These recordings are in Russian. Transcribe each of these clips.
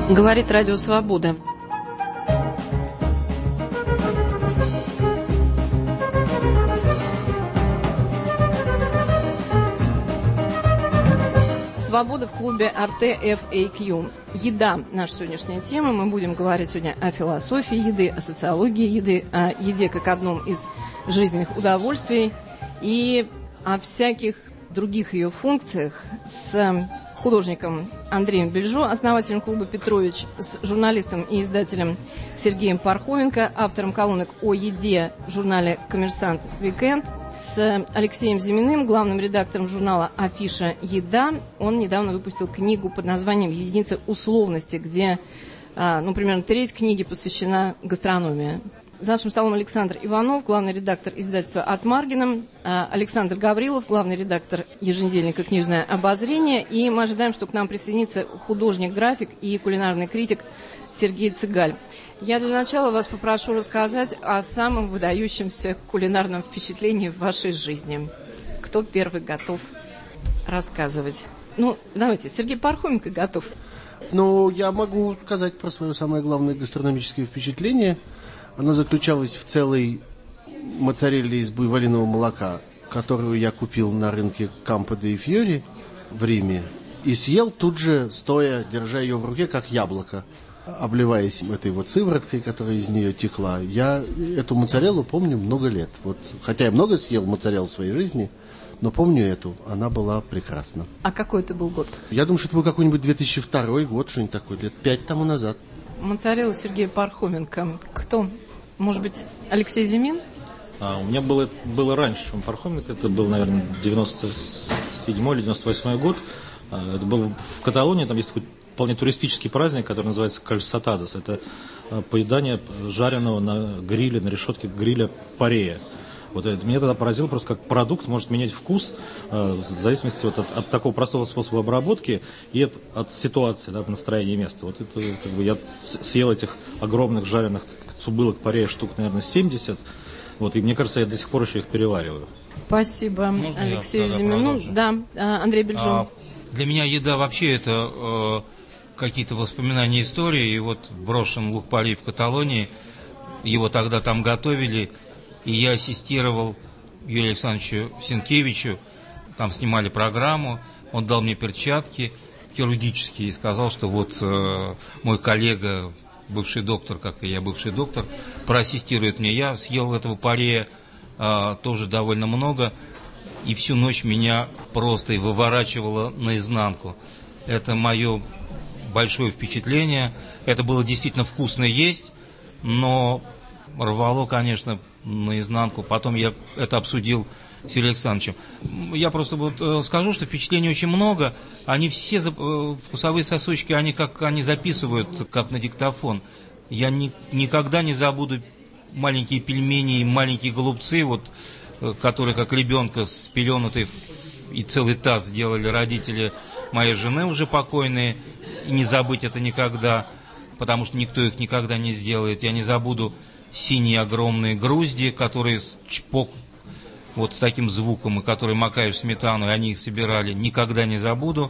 Говорит Радио Свобода. Свобода в клубе RTFAQ. Еда – наша сегодняшняя тема. Мы будем говорить сегодня о философии еды, о социологии еды, о еде как одном из жизненных удовольствий и о всяких других ее функциях с художником Андреем Бельжо, основателем клуба «Петрович», с журналистом и издателем Сергеем Пархоменко, автором колонок о еде в журнале «Коммерсант Викенд», с Алексеем Зиминым, главным редактором журнала «Афиша. Еда». Он недавно выпустил книгу под названием «Единица условности», где, примерно треть книги посвящена гастрономии. За нашим столом Александр Иванов, главный редактор издательства «От Маргина», Александр Гаврилов, главный редактор еженедельника «Книжное обозрение». И мы ожидаем, что к нам присоединится художник-график и кулинарный критик Сергей Цыгаль. Я для начала вас попрошу рассказать о самом выдающемся кулинарном впечатлении в вашей жизни. Кто первый готов рассказывать? Давайте, Сергей Пархоменко готов. Я могу сказать про свое самое главное гастрономическое впечатление. Оно заключалось в целой моцарелле из буйволиного молока, которую я купил на рынке Кампо де Фьори в Риме, и съел тут же, стоя, держа ее в руке, как яблоко, обливаясь этой сывороткой, которая из нее текла. Я эту моцареллу помню много лет. Хотя я много съел моцарелл в своей жизни, но помню эту. Она была прекрасна. А какой это был год? Я думаю, что это был какой-нибудь 2002 год, что-нибудь такое, лет 5 тому назад. Моцарелла Сергея Пархоменко. Кто? Может быть, Алексей Зимин? У меня было раньше, чем Пархоменко. Это был, наверное, 97 или 98 год. Это был в Каталонии. Там есть такой вполне туристический праздник, который называется Кальсатадос. Это поедание жареного на гриле, на решетке гриля парея. Меня тогда поразило просто, как продукт может менять вкус в зависимости от такого простого способа обработки и от ситуации, от настроения места. Я съел этих огромных жареных цубылок парея штук, наверное, 70. И мне кажется, я до сих пор еще их перевариваю. Спасибо Алексею Зимину. Да, Андрей Бельжо. Для меня еда вообще это какие-то воспоминания истории. И брошен лук-порей в Каталонии, его тогда там готовили, и я ассистировал Юрию Александровичу Сенкевичу, там снимали программу, он дал мне перчатки хирургические и сказал, что мой коллега, бывший доктор, как и я бывший доктор, проассистирует мне. Я съел этого парея тоже довольно много, и всю ночь меня просто выворачивало наизнанку. Это мое большое впечатление. Это было действительно вкусно есть, но рвало, конечно, наизнанку. Потом я это обсудил с Юрием Александровичем. Я просто скажу, что впечатлений очень много. Они все, вкусовые сосочки, они записывают, как на диктофон. Я никогда не забуду маленькие пельмени и маленькие голубцы, которые как ребенка спеленутые, и целый таз делали родители моей жены, уже покойные. И не забыть это никогда, потому что никто их никогда не сделает. Я не забуду синие огромные грузди, которые чпок, с таким звуком, и которые макают в сметану, и они их собирали. Никогда не забуду.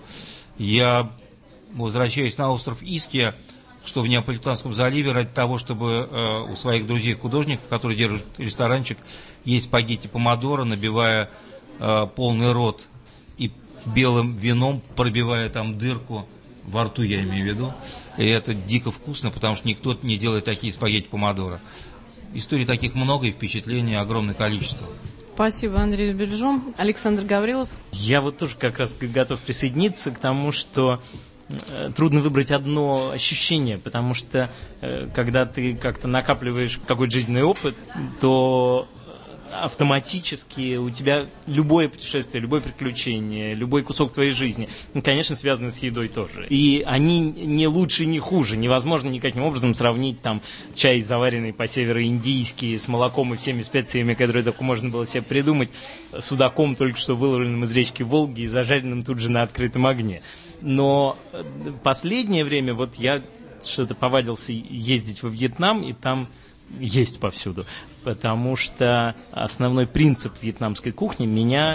Я возвращаюсь на остров Иския, что в Неаполитанском заливе, ради того, чтобы у своих друзей-художников, которые держат ресторанчик, есть спагетти помодоро, набивая полный рот и белым вином пробивая там дырку, во рту я имею в виду. И это дико вкусно, потому что никто не делает такие спагетти помодоро. Историй таких много и впечатлений огромное количество. Спасибо, Андрей Бельжо. Александр Гаврилов. Я тоже как раз готов присоединиться к тому, что трудно выбрать одно ощущение, потому что когда ты как-то накапливаешь какой-то жизненный опыт, то автоматически у тебя любое путешествие, любое приключение, любой кусок твоей жизни, конечно, связаны с едой тоже. И они не лучше, не хуже. Невозможно никаким образом сравнить там чай, заваренный по-североиндийски, с молоком и всеми специями, которые только можно было себе придумать, судаком, только что выловленным из речки Волги и зажаренным тут же на открытом огне. Но последнее время я что-то повадился ездить во Вьетнам, и там есть повсюду. Потому что основной принцип вьетнамской кухни меня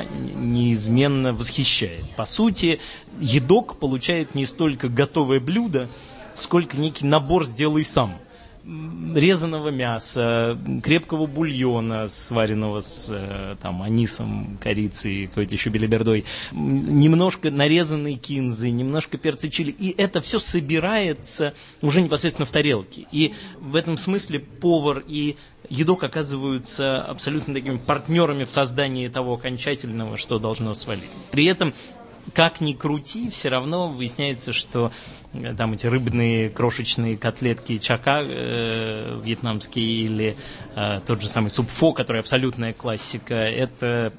неизменно восхищает. По сути, едок получает не столько готовое блюдо, сколько некий набор «сделай сам». Резаного мяса, крепкого бульона, сваренного с там, анисом, корицей, какой-то еще белибердой, немножко нарезанной кинзы, немножко перца чили. И это все собирается уже непосредственно в тарелке. И в этом смысле повар и едок оказываются абсолютно такими партнерами в создании того окончательного, что должно свалить. При этом, как ни крути, все равно выясняется, что там эти рыбные крошечные котлетки чака вьетнамские или тот же самый суп фо, который абсолютная классика, это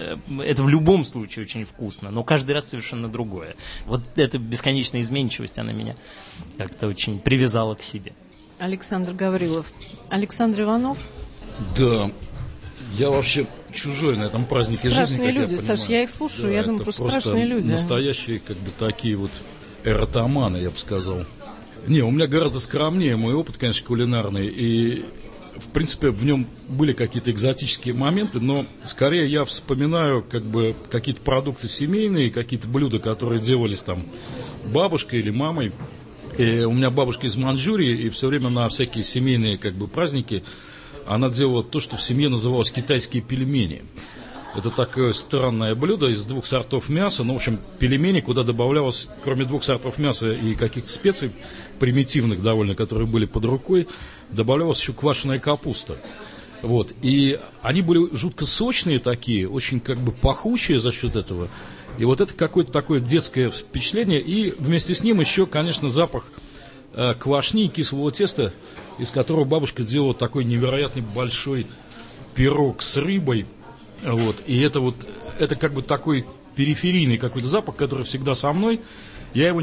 в любом случае очень вкусно, но каждый раз совершенно другое. Вот эта бесконечная изменчивость, она меня как-то очень привязала к себе. Александр Гаврилов. Александр Иванов. Да, я вообще чужой на этом празднике страшные жизни, как люди, я понимаю. Саш, я их слушаю, да, я думаю, просто страшные люди. Настоящие, как бы, такие вот эротоманы, я бы сказал. Не, у меня гораздо скромнее мой опыт, конечно, кулинарный, и, в принципе, в нем были какие-то экзотические моменты, но скорее я вспоминаю, как бы, какие-то продукты семейные, какие-то блюда, которые делались там бабушкой или мамой. И у меня бабушка из Маньчжурии, и все время на всякие семейные, как бы, праздники она делала то, что в семье называлось китайские пельмени. Это такое странное блюдо из 2 сортов мяса. Ну, в общем, пельмени, куда добавлялось, кроме 2 сортов мяса и каких-то специй, примитивных довольно, которые были под рукой, добавлялась еще квашеная капуста. Вот. И они были жутко сочные такие, очень как бы пахучие за счет этого. И вот это какое-то такое детское впечатление. И вместе с ним еще, конечно, запах квашни и кислого теста, из которого бабушка делала такой невероятно большой пирог с рыбой. Вот. И это как бы такой периферийный какой-то запах, который всегда со мной. Я его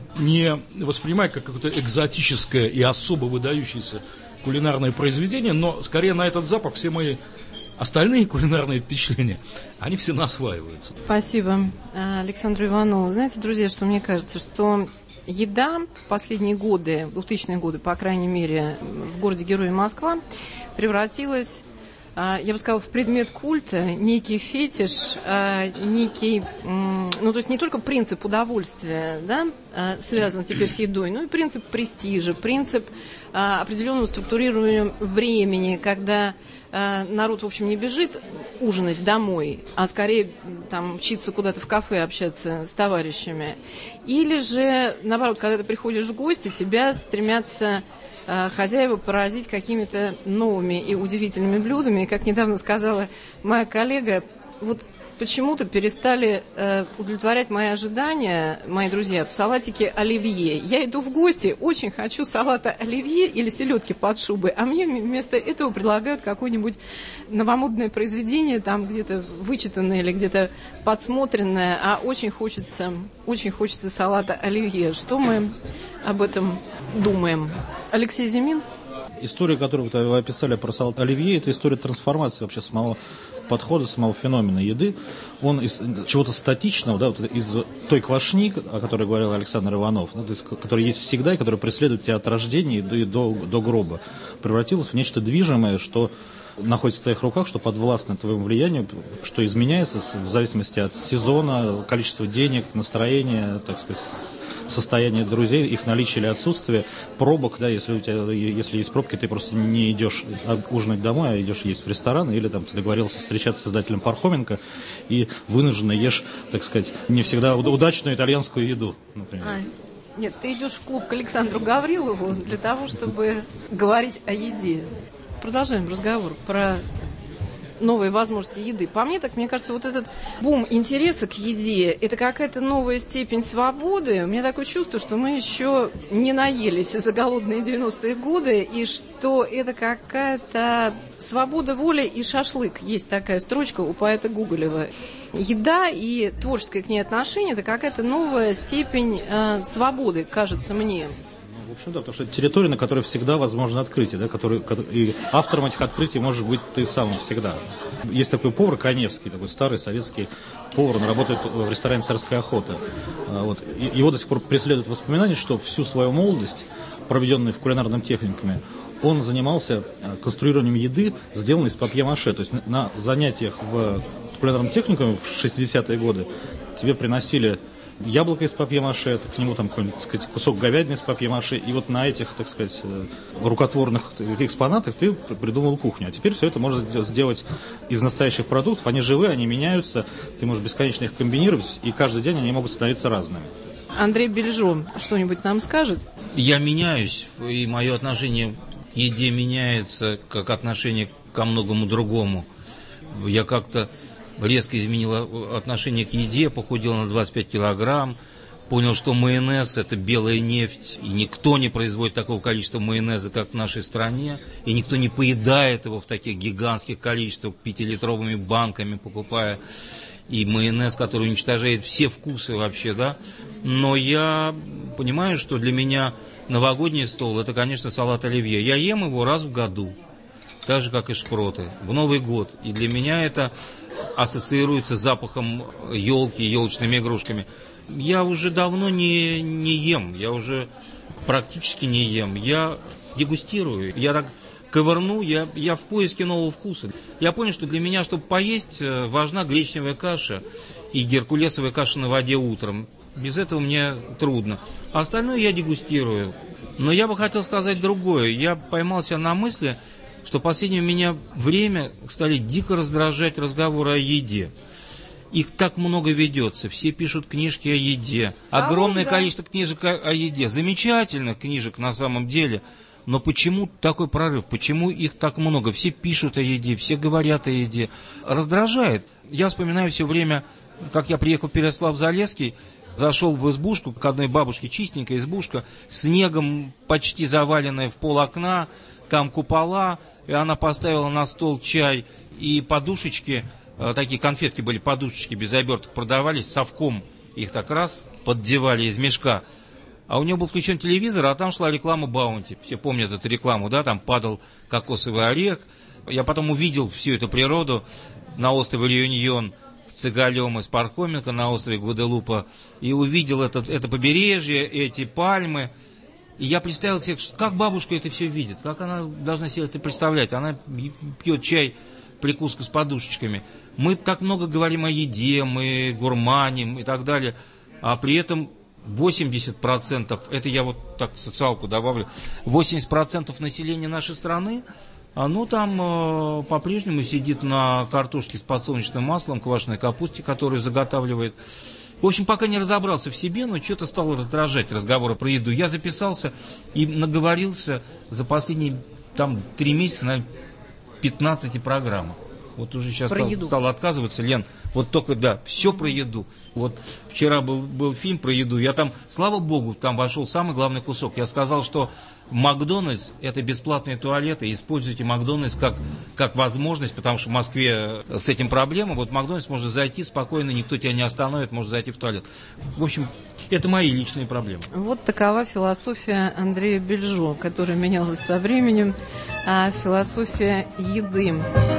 не воспринимаю как какое-то экзотическое и особо выдающееся кулинарное произведение, но скорее на этот запах все мои остальные кулинарные впечатления, они все насваиваются. Спасибо Александру Иванову. Знаете, друзья, что мне кажется, что еда в последние годы, 2000-е годы, по крайней мере, в городе-герое Москва, превратилась, я бы сказала, в предмет культа, некий фетиш, некий, ну, то есть не только принцип удовольствия, да, связан теперь с едой, но и принцип престижа, принцип определенного структурирования времени, когда народ, в общем, не бежит ужинать домой, а скорее там мчится куда-то в кафе общаться с товарищами. Или же, наоборот, когда ты приходишь в гости, тебя стремятся хозяева поразить какими-то новыми и удивительными блюдами. И, как недавно сказала моя коллега, вот почему-то перестали удовлетворять мои ожидания, мои друзья, в салатике оливье. Я иду в гости, очень хочу салата оливье или селедки под шубой, а мне вместо этого предлагают какое-нибудь новомодное произведение, там где-то вычитанное или где-то подсмотренное, а очень хочется салата оливье. Что мы об этом думаем? Алексей Зимин? История, которую вы описали про салат оливье, это история трансформации вообще самого подхода, самого феномена еды. Он из чего-то статичного, да, вот из той квашни, о которой говорил Александр Иванов, да, которая есть всегда и которая преследует тебя от рождения и до гроба, превратилась в нечто движимое, что находится в твоих руках, что подвластно твоему влиянию, что изменяется в зависимости от сезона, количества денег, настроения, так сказать, состояние друзей, их наличие или отсутствие, пробок, да, если есть пробки, ты просто не идешь ужинать домой, а идешь есть в ресторан, или там ты договорился встречаться с издателем Пархоменко и вынужденно ешь, так сказать, не всегда удачную итальянскую еду, например. Нет, ты идешь в клуб к Александру Гаврилову для того, чтобы говорить о еде. Продолжаем разговор про новые возможности еды. По мне, так мне кажется, вот этот бум интереса к еде, это какая-то новая степень свободы. У меня такое чувство, что мы еще не наелись за голодные 90-е годы, и что это какая-то свобода воли и шашлык. Есть такая строчка у поэта Гоголева. Еда и творческое к ней отношение – это какая-то новая степень свободы, кажется мне. В общем, да, потому что это территория, на которой всегда возможно открытие, да, и автором этих открытий может быть ты сам всегда. Есть такой повар Каневский, такой старый советский повар, он работает в ресторане «Царская охота». Вот. Его до сих пор преследуют воспоминания, что всю свою молодость, проведенную в кулинарном техникуме, он занимался конструированием еды, сделанной из папье-маше. То есть на занятиях в кулинарном техникуме в 60-е годы тебе приносили яблоко из папье-маше, к нему там какой-нибудь, так сказать, кусок говядины из папье-маше, и вот на этих, так сказать, рукотворных экспонатах ты придумал кухню. А теперь все это можно сделать из настоящих продуктов, они живые, они меняются, ты можешь бесконечно их комбинировать, и каждый день они могут становиться разными. Андрей Бельжо что-нибудь нам скажет? Я меняюсь, и мое отношение к еде меняется, как отношение ко многому другому. Я как-то резко изменил отношение к еде, похудел на 25 килограмм, понял, что майонез – это белая нефть, и никто не производит такого количества майонеза, как в нашей стране, и никто не поедает его в таких гигантских количествах, 5-литровыми банками покупая, и майонез, который уничтожает все вкусы вообще, да. Но я понимаю, что для меня новогодний стол – это, конечно, салат оливье. Я ем его раз в году, так же, как и шпроты, в Новый год. И для меня это ассоциируется с запахом елки, елочными игрушками. Я уже давно не ем, я уже практически не ем. Я дегустирую, я так ковырну, я в поиске нового вкуса. Я понял, что для меня, чтобы поесть, важна гречневая каша и геркулесовая каша на воде утром. Без этого мне трудно. А остальное я дегустирую. Но я бы хотел сказать другое. Я поймал себя на мысли, что в последнее меня время стали дико раздражать разговоры о еде. Их так много ведется. Все пишут книжки о еде. Огромное количество книжек о еде. Замечательных книжек на самом деле. Но почему такой прорыв? Почему их так много? Все пишут о еде, все говорят о еде. Раздражает. Я вспоминаю все время, как я приехал в Переяслав-Залесский, зашел в избушку к одной бабушке, чистенькая избушка, снегом почти заваленная в пол окна, там купола, и она поставила на стол чай и подушечки, такие конфетки были, подушечки без оберток продавались, совком их так раз поддевали из мешка. А у него был включен телевизор, а там шла реклама Баунти. Все помнят эту рекламу, да, там падал кокосовый орех. Я потом увидел всю эту природу на острове Реюньон, Цыгалем из Пархоменко, на острове Гваделупа, и увидел это побережье, эти пальмы. И я представил себе, как бабушка это все видит, как она должна себе это представлять. Она пьет чай, прикуску с подушечками. Мы так много говорим о еде, мы гурманим и так далее, а при этом 80%, это я вот так социалку добавлю, 80% населения нашей страны, оно там по-прежнему сидит на картошке с подсолнечным маслом, квашеной капусте, которую заготавливает. В общем, пока не разобрался в себе, но что-то стало раздражать разговоры про еду. Я записался и наговорился за последние 3 месяца на 15 программах. Вот уже сейчас стал отказываться, Лен. Вот только, да, все про еду. Вот вчера был фильм про еду. Я там, слава богу, там вошел самый главный кусок. Я сказал, что Макдональдс – это бесплатные туалеты. Используйте Макдональдс как возможность, потому что в Москве с этим проблема. Вот в Макдональдс можно зайти спокойно, никто тебя не остановит, можно зайти в туалет. В общем, это мои личные проблемы. Вот такова философия Андрея Бельжо, которая менялась со временем. А философия еды.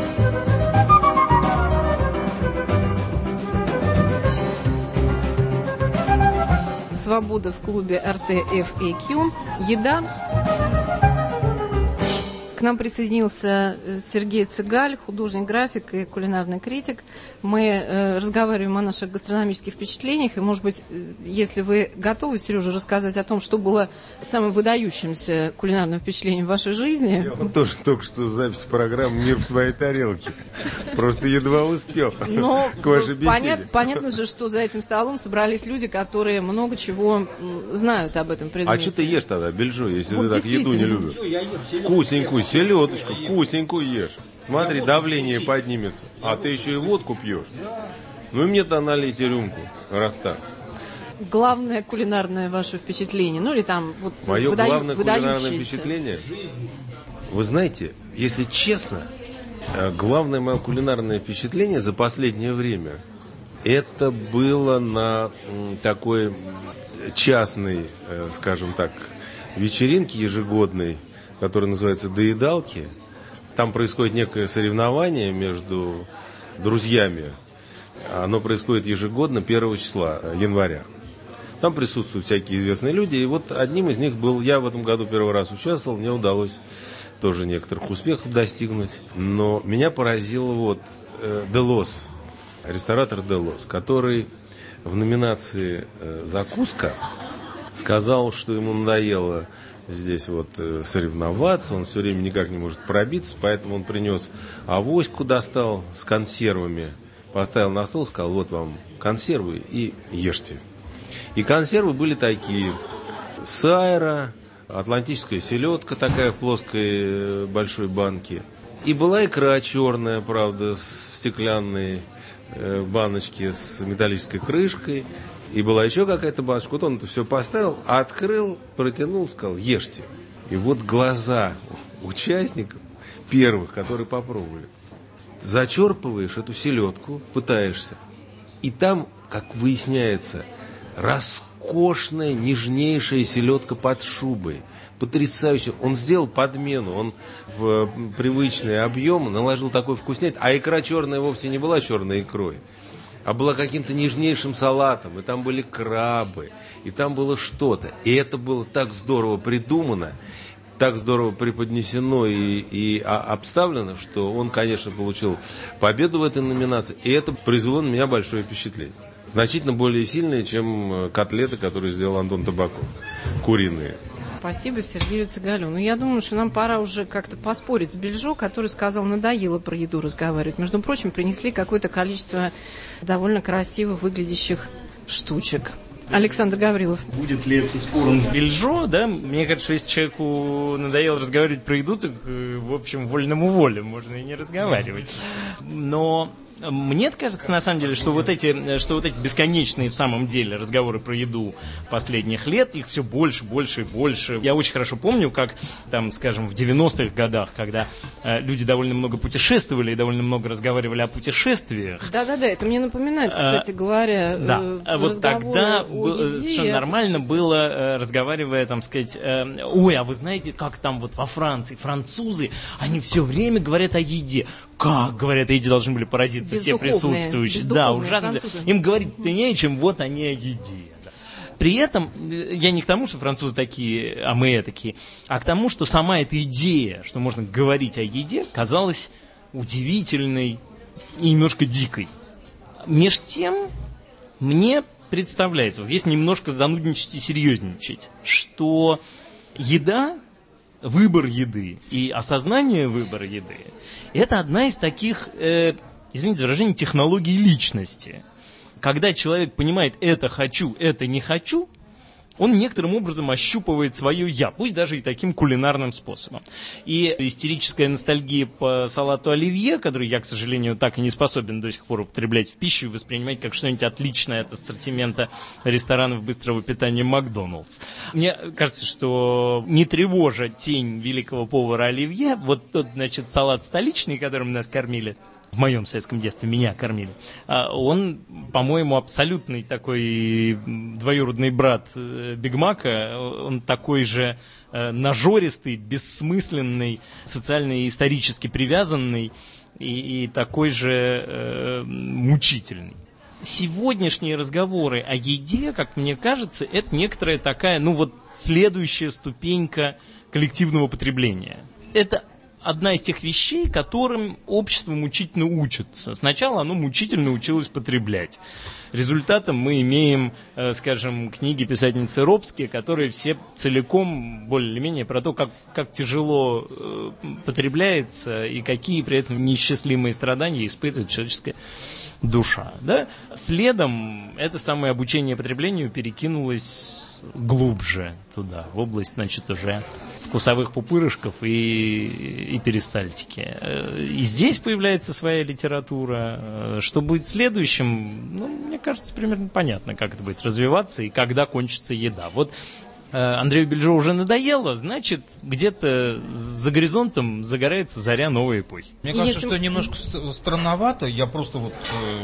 Свобода в клубе RTFAQ. Еда. К нам присоединился Сергей Цыгаль, художник-график и кулинарный критик. Мы разговариваем о наших гастрономических впечатлениях. И, может быть, если вы готовы, Сережа, рассказать о том, что было самым выдающимся кулинарным впечатлением в вашей жизни. Я вот тоже только что запись программы «Мир в твоей тарелке». Просто едва успел Но к вашей беседе. Понятно же, что за этим столом собрались люди, которые много чего знают об этом предмете. А что ты ешь тогда, Бельжо, если Вот ты так еду не любишь? Вкусненькую селедочку, вкусненькую ешь. Смотри, давление поднимется. А ты еще и водку пьешь. Ну и мне-то налейте рюмку, раз так. Главное кулинарное ваше впечатление, ну или там вот мое главное кулинарное впечатление. Вы знаете, если честно, главное мое кулинарное впечатление за последнее время это было на такой частной, скажем так, вечеринке ежегодной, которая называется «Доедалки». Там происходит некое соревнование между друзьями. Оно происходит ежегодно 1 числа января. Там присутствуют всякие известные люди. И вот одним из них был я. В этом году первый раз участвовал. Мне удалось тоже некоторых успехов достигнуть. Но меня поразил вот Делос, ресторатор Делос, который в номинации «Закуска» сказал, что ему надоело здесь вот соревноваться, он все время никак не может пробиться, поэтому он принес авоську, достал с консервами, поставил на стол, сказал: вот вам консервы и ешьте. И консервы были такие: сайра, атлантическая селедка такая в плоской большой банке. И была икра черная, правда, в стеклянной баночке с металлической крышкой. И была еще какая-то баночка. Вот он это все поставил, открыл, протянул, сказал: ешьте. И вот глаза участников первых, которые попробовали. Зачерпываешь эту селедку, пытаешься. И там, как выясняется, роскошная, нежнейшая селедка под шубой. Потрясающе. Он сделал подмену. Он в привычный объем наложил такой вкуснятины. А икра черная вовсе не была черной икрой, а была каким-то нежнейшим салатом. И там были крабы. И там было что-то. И это было так здорово придумано, так здорово преподнесено и обставлено, что он, конечно, получил победу в этой номинации. И это произвело на меня большое впечатление. Значительно более сильное, чем котлеты, которые сделал Антон Табаков. Куриные. Спасибо Сергею Цыгалю. Ну, я думаю, что нам пора уже как-то поспорить с Бельжо, который сказал, надоело про еду разговаривать. Между прочим, принесли какое-то количество довольно красиво выглядящих штучек. Александр Гаврилов. Будет ли это спором с Бельжо, да? Мне кажется, что если человеку надоело разговаривать про еду, так, в общем, вольному воле можно и не разговаривать. Но мне кажется, на самом деле, что вот эти бесконечные в самом деле разговоры про еду последних лет, их все больше, больше и больше. Я очень хорошо помню, как там, скажем, в 90-х годах, когда люди довольно много путешествовали и довольно много разговаривали о путешествиях. Да-да-да, это мне напоминает, кстати говоря, вот тогда совершенно нормально было, разговаривая, там, сказать, ой, а вы знаете, как там вот во Франции французы, они все время говорят о еде. Как, говорят, о еде должны были поразиться все присутствующие. Да, ужасно. Им говорить-то нечем, вот они о еде. При этом я не к тому, что французы такие, а мы такие, а к тому, что сама эта идея, что можно говорить о еде, казалась удивительной и немножко дикой. Меж тем, мне представляется, вот если немножко занудничать и серьезничать, что еда, выбор еды и осознание выбора еды — это одна из таких, извините за выражение, технологий личности. Когда человек понимает, это хочу, это не хочу, он некоторым образом ощупывает свое «я», пусть даже и таким кулинарным способом. И истерическая ностальгия по салату оливье, который я, к сожалению, так и не способен до сих пор употреблять в пищу и воспринимать как что-нибудь отличное от ассортимента ресторанов быстрого питания «Макдоналдс». Мне кажется, что не тревожа тень великого повара оливье, вот тот, значит, салат столичный, которым нас кормили, в моем советском детстве меня кормили, он, по-моему, абсолютный такой двоюродный брат Биг Мака, он такой же нажористый, бессмысленный, социально и исторически привязанный и такой же мучительный. Сегодняшние разговоры о еде, как мне кажется, это некоторая такая, ну вот, следующая ступенька коллективного потребления. Это одна из тех вещей, которым общество мучительно учится. Сначала оно мучительно училось потреблять. Результатом мы имеем, скажем, книги писательницы Робски, которые все целиком, более или менее, про то, как тяжело потребляется и какие при этом неисчислимые страдания испытывает человеческая душа. Да? Следом это самое обучение потреблению перекинулось глубже туда, в область, значит, уже вкусовых пупырышков и перистальтики. И здесь появляется своя литература. Что будет следующим, ну, мне кажется, примерно понятно, как это будет развиваться и когда кончится еда. Вот Андрею Бельжо уже надоело, значит, где-то за горизонтом загорается заря новой эпохи. Мне кажется, что немножко странновато. Я просто вот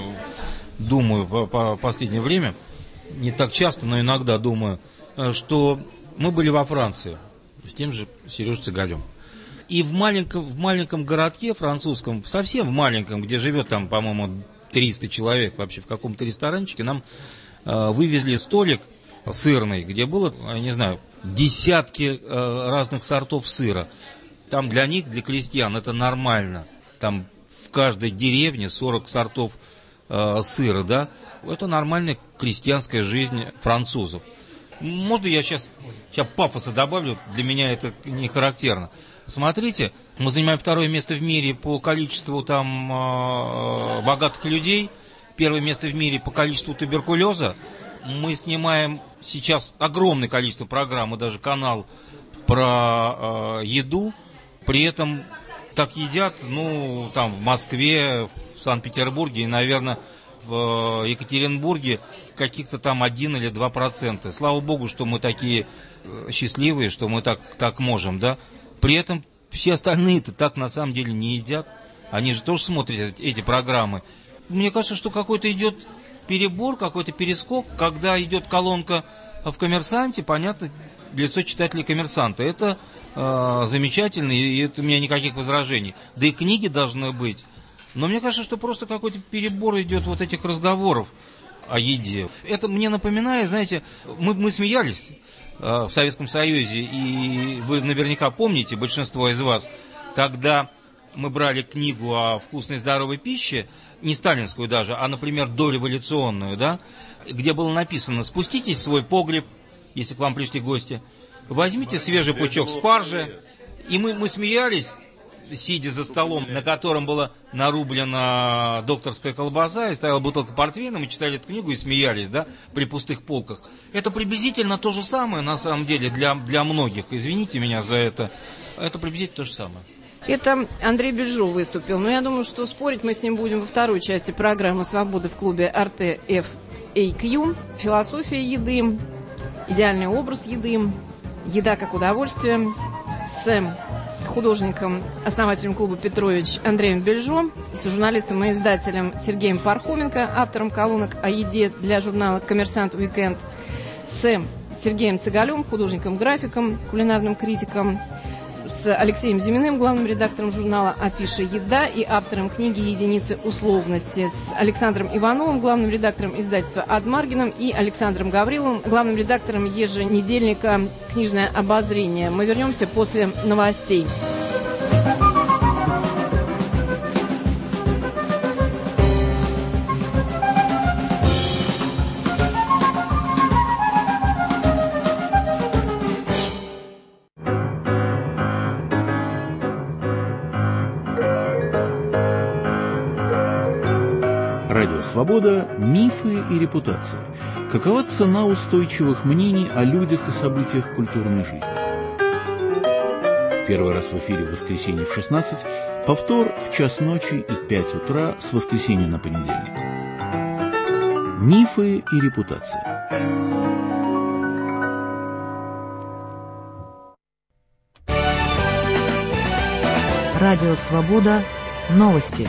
думаю по последнее время, не так часто, но иногда думаю, что мы были во Франции с тем же Сережей Цыгалем. И в маленьком городке французском, совсем в маленьком, где живет там, по-моему, 300 человек вообще в каком-то ресторанчике, нам вывезли столик сырный, где было, я не знаю, десятки разных сортов сыра. Там для них, для крестьян, это нормально. Там в каждой деревне 40 сортов сыра, да, это нормальная крестьянская жизнь французов. Можно я сейчас пафоса добавлю, для меня это не характерно. Смотрите, мы занимаем 2-е место в мире по количеству там богатых людей, 1-е место в мире по количеству туберкулеза. Мы снимаем сейчас огромное количество программ, и даже канал про еду, при этом так едят, ну, там, в Москве, в Санкт-Петербурге и, наверное, в Екатеринбурге каких-то там 1 или 2%. Слава богу, что мы такие счастливые, что мы так можем, да. При этом все остальные-то так на самом деле не едят. Они же тоже смотрят эти программы. Мне кажется, что какой-то идет перебор, какой-то перескок, когда идет колонка в «Коммерсанте», понятно, лицо читателя «Коммерсанта». Это замечательно, и это у меня никаких возражений. Да и книги должны быть. Но мне кажется, что просто какой-то перебор идет вот этих разговоров о еде. Это мне напоминает, знаете, мы смеялись в Советском Союзе, и вы наверняка помните, большинство из вас, когда мы брали книгу о вкусной и здоровой пище, не сталинскую даже, а, например, дореволюционную, да, где было написано: спуститесь в свой погреб, если к вам пришли гости, возьмите свежий пучок спаржи. И мы смеялись, сидя за столом, на котором была нарублена докторская колбаса, и стояла бутылка портвейна, мы читали эту книгу и смеялись, да, при пустых полках. Это приблизительно то же самое, на самом деле, для многих. Извините меня за это. Это приблизительно то же самое. Это Андрей Бельжо выступил. Но я думаю, что спорить мы с ним будем во второй части программы «Свобода» в клубе RTFAQ. Философия еды, идеальный образ еды, еда как удовольствие с художником, основателем клуба «Петрович» Андреем Бельжо, с журналистом и издателем Сергеем Пархоменко, автором колонок о еде для журнала «Коммерсант Уикенд», с Сергеем Цыгалем, художником-графиком, кулинарным критиком, с Алексеем Зиминым, главным редактором журнала «Афиша Еда» и автором книги «Единицы условности», с Александром Ивановым, главным редактором издательства «Адмаргином», и Александром Гавриловым, главным редактором еженедельника «Книжное обозрение». Мы вернемся после новостей. Радио «Свобода» – мифы и репутация. Какова цена устойчивых мнений о людях и событиях культурной жизни? Первый раз в эфире в воскресенье в 16, повтор в час ночи и 5 утра с воскресенья на понедельник. Мифы и репутация. Радио «Свобода». Новости.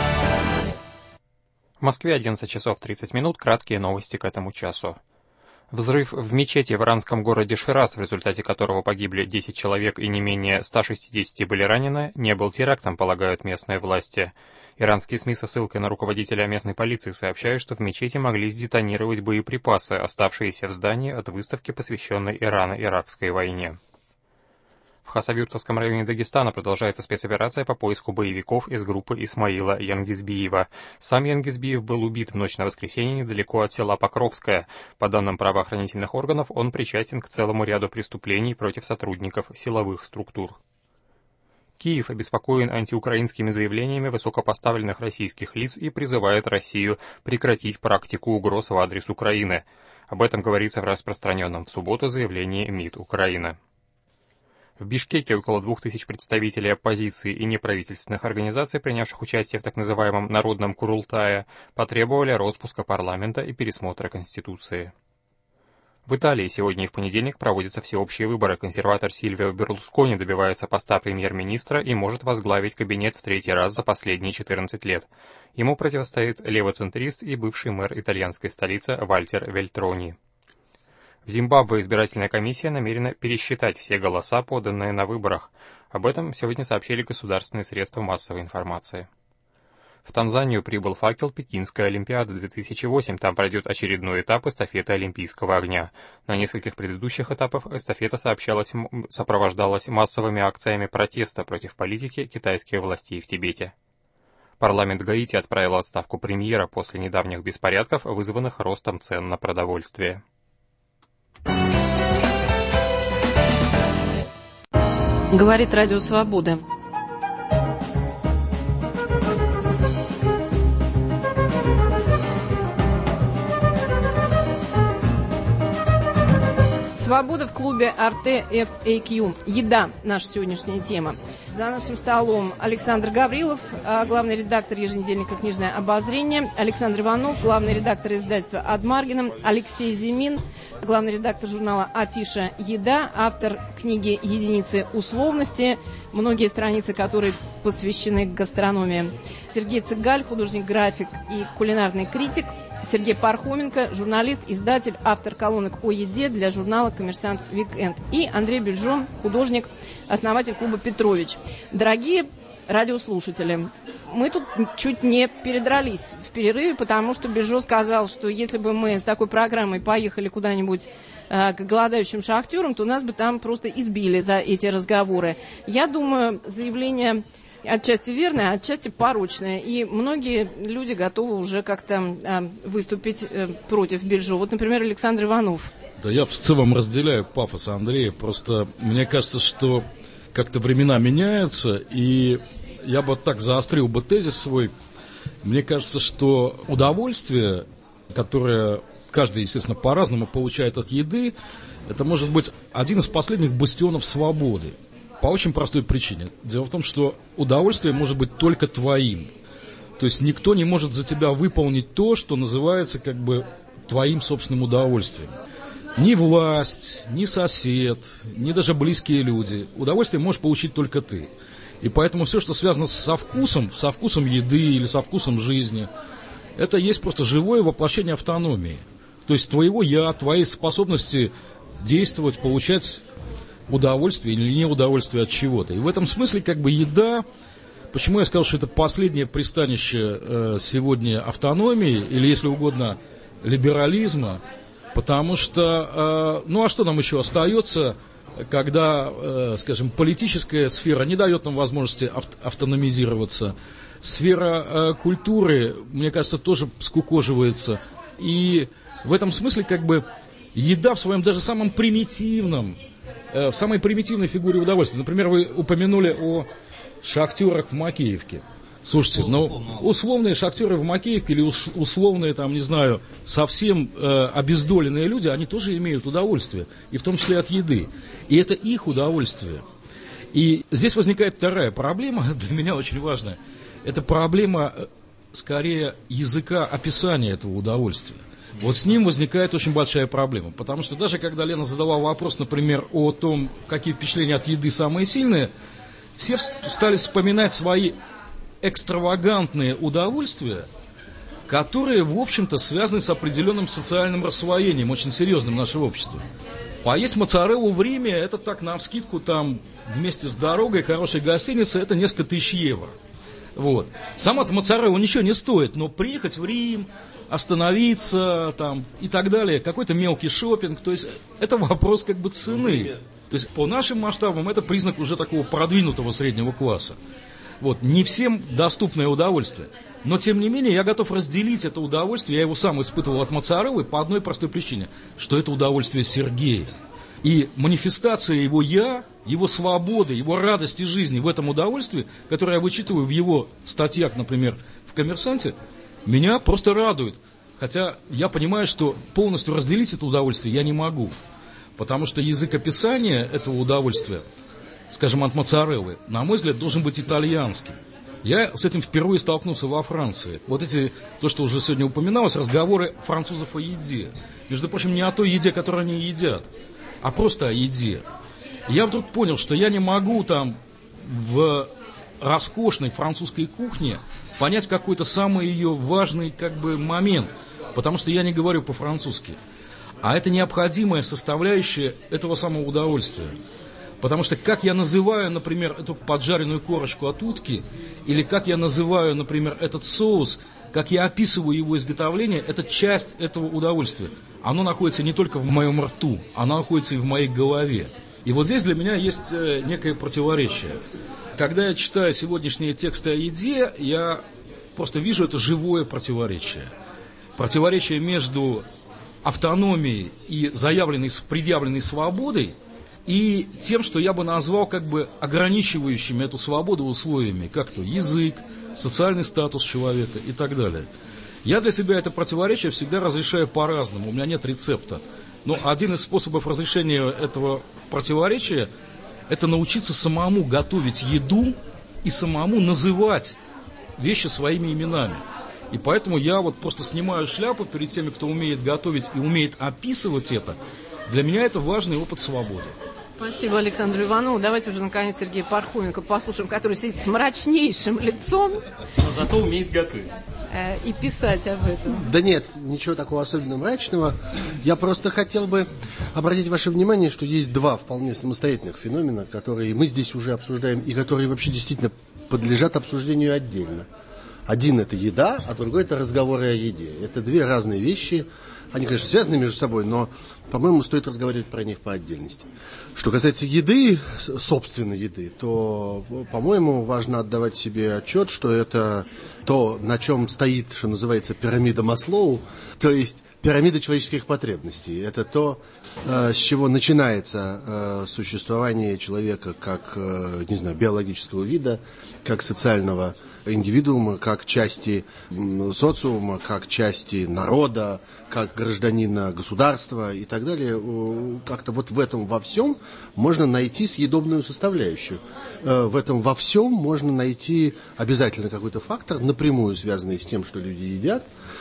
В Москве 11 часов 30 минут. Краткие новости к этому часу. Взрыв в мечети в иранском городе Шираз, в результате которого погибли 10 человек и не менее 160 были ранены, не был терактом, полагают местные власти. Иранские СМИ со ссылкой на руководителя местной полиции сообщают, что в мечети могли сдетонировать боеприпасы, оставшиеся в здании от выставки, посвященной Ирано-Иракской войне. В Хасавюртовском районе Дагестана продолжается спецоперация по поиску боевиков из группы Исмаила Янгизбиева. Сам Янгизбиев был убит в ночь на воскресенье недалеко от села Покровское. По данным правоохранительных органов, он причастен к целому ряду преступлений против сотрудников силовых структур. Киев обеспокоен антиукраинскими заявлениями высокопоставленных российских лиц и призывает Россию прекратить практику угроз в адрес Украины. Об этом говорится в распространенном в субботу заявлении МИД Украины. В Бишкеке около 2000 представителей оппозиции и неправительственных организаций, принявших участие в так называемом «Народном Курултае», потребовали распуска парламента и пересмотра Конституции. В Италии сегодня и в понедельник проводятся всеобщие выборы. Консерватор Сильвио Берлускони добивается поста премьер-министра и может возглавить кабинет в 3-й раз за последние 14 лет. Ему противостоит левоцентрист и бывший мэр итальянской столицы Вальтер Вельтрони. В Зимбабве избирательная комиссия намерена пересчитать все голоса, поданные на выборах. Об этом сегодня сообщили государственные средства массовой информации. В Танзанию прибыл факел Пекинской Олимпиады 2008. Там пройдет очередной этап эстафеты Олимпийского огня. На нескольких предыдущих этапах эстафета сопровождалась массовыми акциями протеста против политики китайских властей в Тибете. Парламент Гаити отправил в отставку премьера после недавних беспорядков, вызванных ростом цен на продовольствие. Говорит Радио Свобода. Свобода в клубе RTFAQ. Еда – наша сегодняшняя тема. За нашим столом Александр Гаврилов, главный редактор еженедельника «Книжное обозрение», Александр Иванов, главный редактор издательства «Адмаргина», Алексей Зимин, главный редактор журнала «Афиша. Еда», автор книги «Единицы условности», многие страницы которой посвящены гастрономии, Сергей Цыгаль, художник-график и кулинарный критик, Сергей Пархоменко, журналист, издатель, автор колонок о еде для журнала «Коммерсант Викенд». И Андрей Бельжо, художник, основатель клуба «Петрович». Дорогие радиослушатели, мы тут чуть не передрались в перерыве, потому что Бельжо сказал, что если бы мы с такой программой поехали куда-нибудь к голодающим шахтерам, то нас бы там просто избили за эти разговоры. Я думаю, заявление отчасти верное, отчасти порочное. И многие люди готовы уже как-то выступить против Бельжо. Вот, например, Александр Иванов. Да я в целом разделяю пафос Андрея. Просто мне кажется, что как-то времена меняются, и я бы так заострил бы тезис свой. Мне кажется, что удовольствие, которое каждый, естественно, по-разному получает от еды, это может быть один из последних бастионов свободы. По очень простой причине. Дело в том, что удовольствие может быть только твоим. То есть никто не может за тебя выполнить то, что называется как бы твоим собственным удовольствием. Ни власть, ни сосед, ни даже близкие люди. Удовольствие можешь получить только ты. И поэтому все, что связано со вкусом еды или со вкусом жизни, это есть просто живое воплощение автономии. То есть твоего «я», твоей способности действовать, получать удовольствие или неудовольствие от чего-то. И в этом смысле как бы еда, почему я сказал, что это последнее пристанище сегодня автономии, или, если угодно, либерализма, потому что, ну а что нам еще остается, когда, скажем, политическая сфера не дает нам возможности автономизироваться, сфера культуры, мне кажется, тоже скукоживается. И в этом смысле как бы еда в своем даже самом примитивном, в самой примитивной фигуре удовольствия. Например, вы упомянули о шахтерах в Макеевке. Слушайте, ну, условные шахтеры в Макеевке или условные, там, не знаю, совсем обездоленные люди, они тоже имеют удовольствие, и в том числе от еды. И это их удовольствие. И здесь возникает вторая проблема, для меня очень важная. Это проблема, скорее, языка описания этого удовольствия. Вот с ним возникает очень большая проблема, потому что даже когда Лена задала вопрос, например, о том, какие впечатления от еды самые сильные, все стали вспоминать свои экстравагантные удовольствия, которые, в общем-то, связаны с определенным социальным рассвоением, очень серьезным в нашем обществе. Поесть моцареллу в Риме, это так навскидку, там, вместе с дорогой, хорошей гостиницей, это несколько тысяч евро. Вот. Сама-то моцарелла ничего не стоит, но приехать в Рим, остановиться там и так далее, какой-то мелкий шопинг, то есть это вопрос как бы цены. То есть по нашим масштабам это признак уже такого продвинутого среднего класса. Вот. Не всем доступное удовольствие. Но тем не менее я готов разделить это удовольствие, я его сам испытывал от моцареллы по одной простой причине, что это удовольствие Сергея. И манифестация его «я», его свободы, его радости жизни в этом удовольствии, которое я вычитываю в его статьях, например, в «Коммерсанте», меня просто радует. Хотя я понимаю, что полностью разделить это удовольствие я не могу. Потому что язык описания этого удовольствия, скажем, от моцареллы, на мой взгляд, должен быть итальянским. Я с этим впервые столкнулся во Франции. Вот эти, то, что уже сегодня упоминалось, разговоры французов о еде. Между прочим, не о той еде, которую они едят, а просто о еде. Я вдруг понял, что я не могу там в роскошной французской кухне понять какой-то самый ее важный как бы момент, потому что я не говорю по-французски. А это необходимая составляющая этого самого удовольствия. Потому что как я называю, например, эту поджаренную корочку от утки, или как я называю, например, этот соус, как я описываю его изготовление, это часть этого удовольствия. Оно находится не только в моем рту, оно находится и в моей голове. И вот здесь для меня есть некое противоречие. Когда я читаю сегодняшние тексты о еде, я просто вижу это живое противоречие. Противоречие между автономией и предъявленной свободой и тем, что я бы назвал как бы ограничивающими эту свободу условиями, как то язык, социальный статус человека и так далее. Я для себя это противоречие всегда разрешаю по-разному, у меня нет рецепта. Но один из способов разрешения этого противоречия – это научиться самому готовить еду и самому называть вещи своими именами. И поэтому я вот просто снимаю шляпу перед теми, кто умеет готовить и умеет описывать это. Для меня это важный опыт свободы. Спасибо Александру Иванову. Давайте уже наконец Сергея Пархоменко послушаем, который сидит с мрачнейшим лицом. Но зато умеет готовить. И писать об этом. Да нет, ничего такого особенно мрачного. Я просто хотел бы обратить ваше внимание, что есть два вполне самостоятельных феномена, которые мы здесь уже обсуждаем и которые вообще действительно подлежат обсуждению отдельно. Один – это еда, а другой – это разговоры о еде. Это две разные вещи. Они, конечно, связаны между собой, но, по-моему, стоит разговаривать про них по отдельности. Что касается еды, собственной еды, то, по-моему, важно отдавать себе отчет, что это то, на чем стоит, что называется, пирамида Маслоу, то есть пирамида человеческих потребностей. Это то, с чего начинается существование человека как, не знаю, биологического вида, как социального индивидуума, как части социума, как части народа, как гражданина государства и так далее. Как-то вот в этом во всем можно найти съедобную составляющую. В этом во всем можно найти обязательно какой-то фактор, напрямую связанный с тем, что люди едят,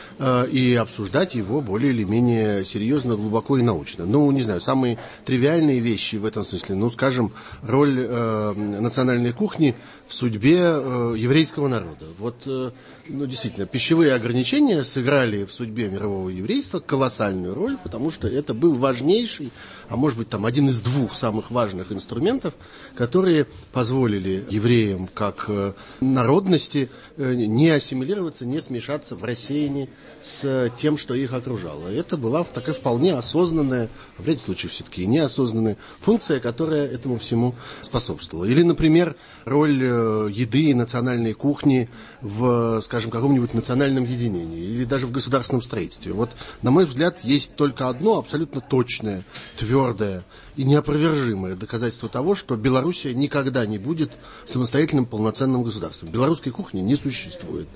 и обсуждать его более или менее серьезно, глубоко и научно. Ну, не знаю, самые тривиальные вещи в этом смысле, ну, скажем, роль национальной кухни в судьбе еврейского народа. Вот, ну, действительно, пищевые ограничения сыграли в судьбе мирового еврейства колоссальную роль, потому что это был важнейший, а может быть, там, один из двух самых важных инструментов, которые позволили евреям как народности не ассимилироваться, не смешаться в рассеянии с тем, что их окружало. Это была такая вполне осознанная, в ряде случаев все-таки и неосознанная функция, которая этому всему способствовала. Или, например, роль еды и национальной кухни в, скажем, каком-нибудь национальном единении или даже в государственном строительстве. Вот, на мой взгляд, есть только одно абсолютно точное, твердое и неопровержимое доказательство того, что Белоруссия никогда не будет самостоятельным полноценным государством. Белорусской кухни не существует.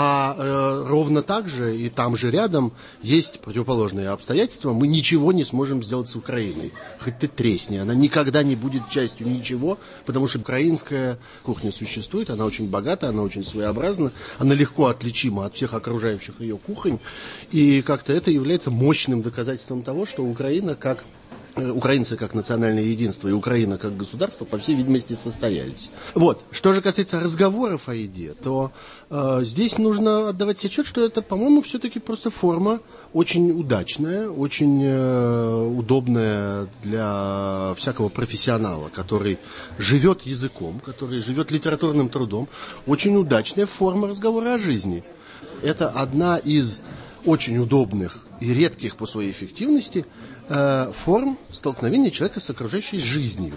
А ровно так же и там же рядом есть противоположные обстоятельства. Мы ничего не сможем сделать с Украиной. Хоть ты тресни, она никогда не будет частью ничего, потому что украинская кухня существует, она очень богата, она очень своеобразна, она легко отличима от всех окружающих ее кухонь. И как-то это является мощным доказательством того, что украинцы как национальное единство и Украина как государство, по всей видимости, состоялись. Вот. Что же касается разговоров о еде, то здесь нужно отдавать себе отчет, что это, по-моему, все-таки просто форма очень удачная, очень удобная для всякого профессионала, который живет языком, который живет литературным трудом, очень удачная форма разговора о жизни. Это одна из очень удобных и редких по своей эффективности форм столкновения человека с окружающей жизнью,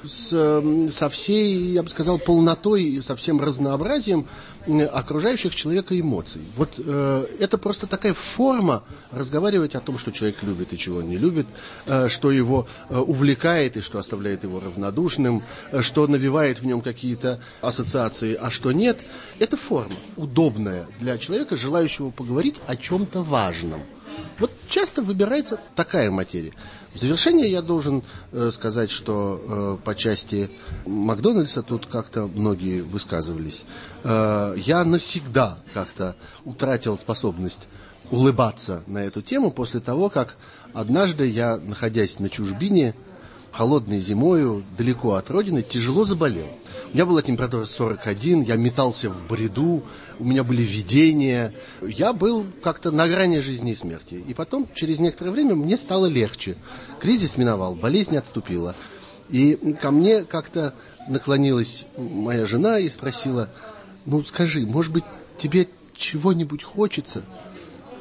со всей, я бы сказал, полнотой и со всем разнообразием окружающих человека эмоций. Вот это просто такая форма разговаривать о том, что человек любит и чего не любит, что его увлекает и что оставляет его равнодушным, что навевает в нем какие-то ассоциации, а что нет. Это форма удобная для человека, желающего поговорить о чем-то важном. Вот часто выбирается такая материя. В завершение я должен сказать, что по части Макдональдса тут как-то многие высказывались. Я навсегда как-то утратил способность улыбаться на эту тему после того, как однажды я, находясь на чужбине, холодной зимою, далеко от родины, тяжело заболел. У меня была температура 41, я метался в бреду, у меня были видения. Я был как-то на грани жизни и смерти. И потом, через некоторое время, мне стало легче. Кризис миновал, болезнь отступила. И ко мне как-то наклонилась моя жена и спросила: ну скажи, может быть, тебе чего-нибудь хочется?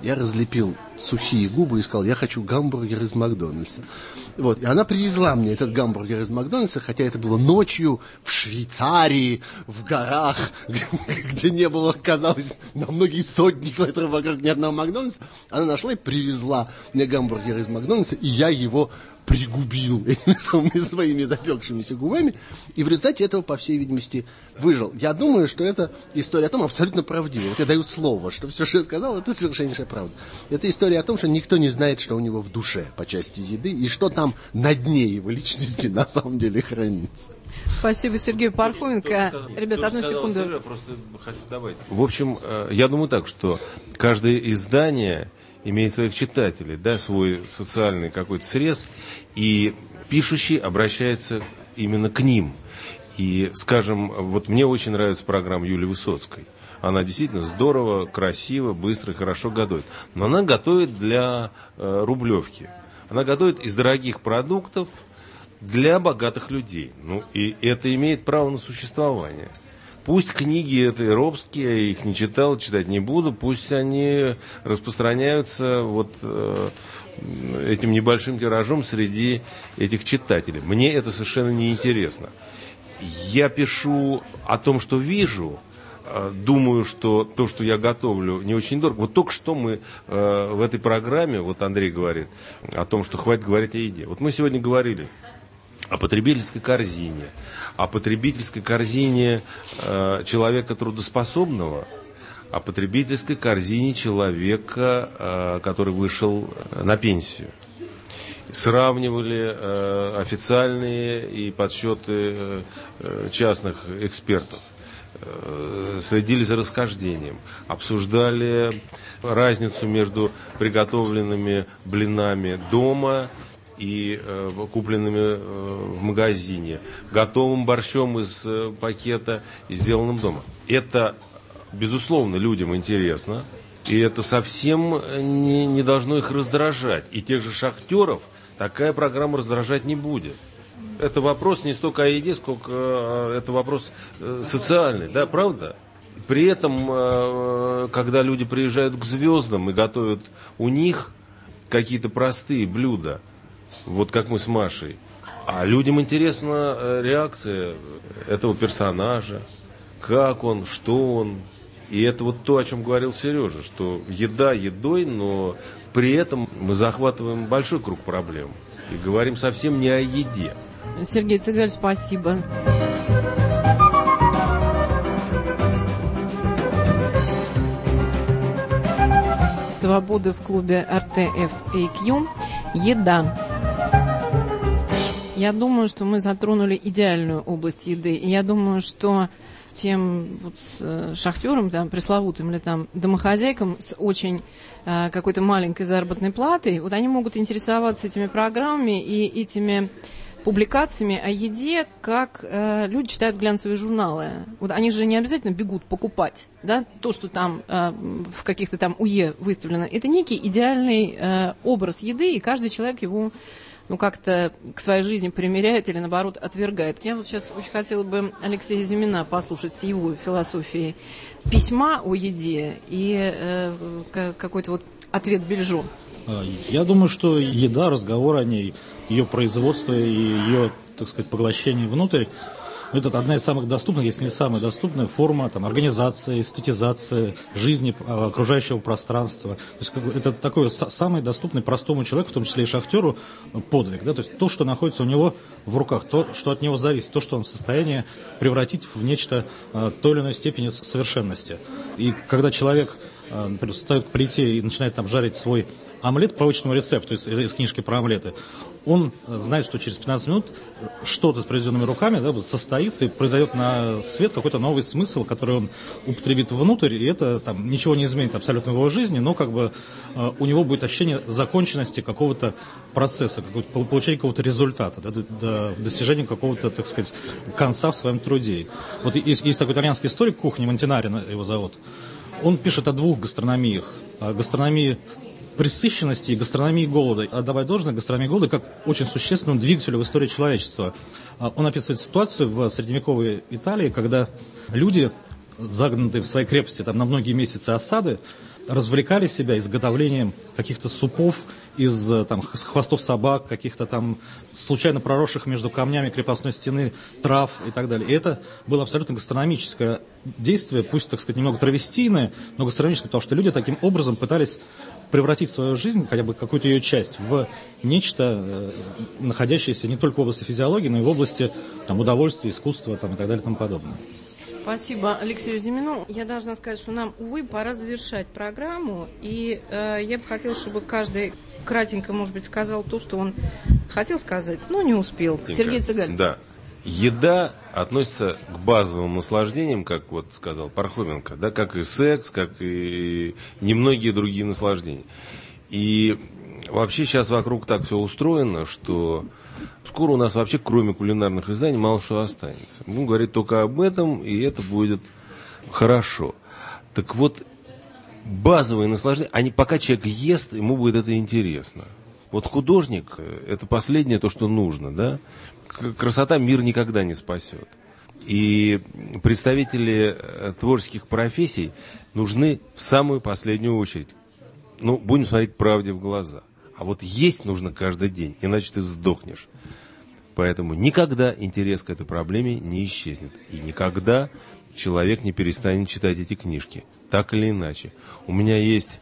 Я разлепил сухие губы и сказал: я хочу гамбургер из Макдональдса. Вот. И она привезла мне этот гамбургер из Макдональдса, хотя это было ночью в Швейцарии, в горах, где не было, казалось, на многие сотни километров вокруг ни одного Макдональдса. Она нашла и привезла мне гамбургер из Макдональдса, и я его пригубил этими самыми своими запекшимися губами, и в результате этого, по всей видимости, выжил. Я думаю, что эта история о том абсолютно правдива. Вот я даю слово, что все, что я сказал, это совершеннейшая правда. Это история о том, что никто не знает, что у него в душе по части еды, и что там на дне его личности на самом деле хранится. Спасибо Сергею Пархоменко. Ребята, одну секунду. Я просто хочу добавить. В общем, я думаю так, что каждое издание имеет своих читателей, да, свой социальный какой-то срез, и пишущий обращается именно к ним. И, скажем, вот мне очень нравится программа Юлии Высоцкой. Она действительно здорово, красиво, быстро и хорошо готовит. Но она готовит для Рублевки. Она готовит из дорогих продуктов для богатых людей. Ну, и это имеет право на существование. Пусть книги этой робские, я их не читал, читать не буду, пусть они распространяются вот этим небольшим тиражом среди этих читателей. Мне это совершенно не интересно. Я пишу о том, что вижу, думаю, что то, что я готовлю, не очень дорого. Вот только что мы в этой программе, вот Андрей говорит о том, что хватит говорить о еде. Вот мы сегодня говорили о потребительской корзине, человека трудоспособного, о потребительской корзине человека, который вышел на пенсию. Сравнивали официальные и подсчеты частных экспертов, следили за расхождением, обсуждали разницу между приготовленными блинами дома и купленными в магазине, готовым борщом из пакета и сделанным дома. Это, безусловно, людям интересно, и это совсем не должно их раздражать. И тех же шахтеров такая программа раздражать не будет. Это вопрос не столько о еде, сколько это вопрос социальный, да, правда? При этом, когда люди приезжают к звездам и готовят у них какие-то простые блюда, вот как мы с Машей. А людям интересна реакция этого персонажа, как он, что он. И это вот то, о чем говорил Сережа, что еда едой, но при этом мы захватываем большой круг проблем и говорим совсем не о еде. Сергей Цыгаль, спасибо. Свобода в клубе RTFAQ. Еда. Я думаю, что мы затронули идеальную область еды. И я думаю, что тем вот шахтерам, там, пресловутым или там домохозяйкам с очень какой-то маленькой заработной платой, вот они могут интересоваться этими программами и этими публикациями о еде, как люди читают глянцевые журналы. Вот они же не обязательно бегут покупать, да, то, что там в каких-то там УЕ выставлено. Это некий идеальный образ еды, и каждый человек его как-то к своей жизни примеряет или, наоборот, отвергает. Я вот сейчас очень хотела бы Алексея Зимина послушать с его философией письма о еде и какой-то вот ответ Бельжо. Я думаю, что еда, разговор о ней, ее производство и ее, так сказать, поглощение внутрь, это одна из самых доступных, если не самая доступная форма там, организации, эстетизации жизни, окружающего пространства. То есть, это такой самый доступный простому человеку, в том числе и шахтеру, подвиг. Да? То есть то, что находится у него в руках, то, что от него зависит, то, что он в состоянии превратить в нечто той или иной степени совершенности. И когда человек, например, встает прийти и начинает там жарить свой омлет по научному рецепту из книжки про омлеты, он знает, что через 15 минут что-то с произведенными руками, да, состоится и произойдет на свет какой-то новый смысл, который он употребит внутрь, и это там, ничего не изменит абсолютно в его жизни, но как бы у него будет ощущение законченности какого-то процесса, получения какого-то результата, да, до достижения какого-то, так сказать, конца в своем труде. Вот есть такой итальянский историк, кухни Монтинари его зовут. Он пишет о двух гастрономиях. О гастрономии пресыщенности и гастрономии голода. Отдавать должное гастрономии голода как очень существенному двигателю в истории человечества. Он описывает ситуацию в средневековой Италии, когда люди, загнанные в своей крепости там, на многие месяцы осады, развлекали себя изготовлением каких-то супов из там, хвостов собак, каких-то там случайно проросших между камнями крепостной стены трав и так далее. И это было абсолютно гастрономическое действие, пусть, так сказать, немного травестийное, но гастрономическое, потому что люди таким образом пытались превратить свою жизнь, хотя бы какую-то ее часть, в нечто, находящееся не только в области физиологии, но и в области там, удовольствия, искусства там, и так далее и тому подобное. Спасибо Алексею Зимину. Я должна сказать, что нам, увы, пора завершать программу. И я бы хотела, чтобы каждый кратенько, может быть, сказал то, что он хотел сказать, но не успел. Сергей Цыгаль. Да. Еда относится к базовым наслаждениям, как вот сказал Пархоменко, да, как и секс, как и немногие другие наслаждения. И вообще сейчас вокруг так все устроено, что скоро у нас вообще, кроме кулинарных изданий, мало что останется. Будем говорить только об этом, и это будет хорошо. Так вот, базовые наслаждения, пока человек ест, ему будет это интересно. Вот художник – это последнее то, что нужно, да? Красота мир никогда не спасет. И представители творческих профессий нужны в самую последнюю очередь. Ну, будем смотреть правде в глаза. А вот есть нужно каждый день, иначе ты сдохнешь. Поэтому никогда интерес к этой проблеме не исчезнет. И никогда человек не перестанет читать эти книжки. Так или иначе. У меня есть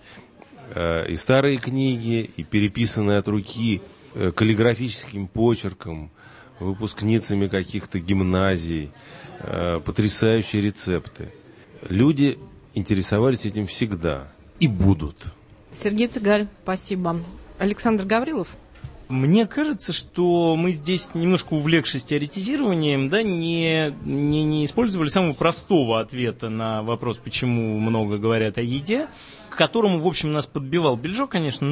и старые книги, и переписанные от руки каллиграфическим почерком, выпускницами каких-то гимназий, потрясающие рецепты. Люди интересовались этим всегда и будут. Сергей Цыгаль, спасибо. Александр Гаврилов. Мне кажется, что мы здесь, немножко увлекшись теоретизированием, да, не использовали самого простого ответа на вопрос, почему много говорят о еде, к которому, в общем, нас подбивал Бельжо, конечно,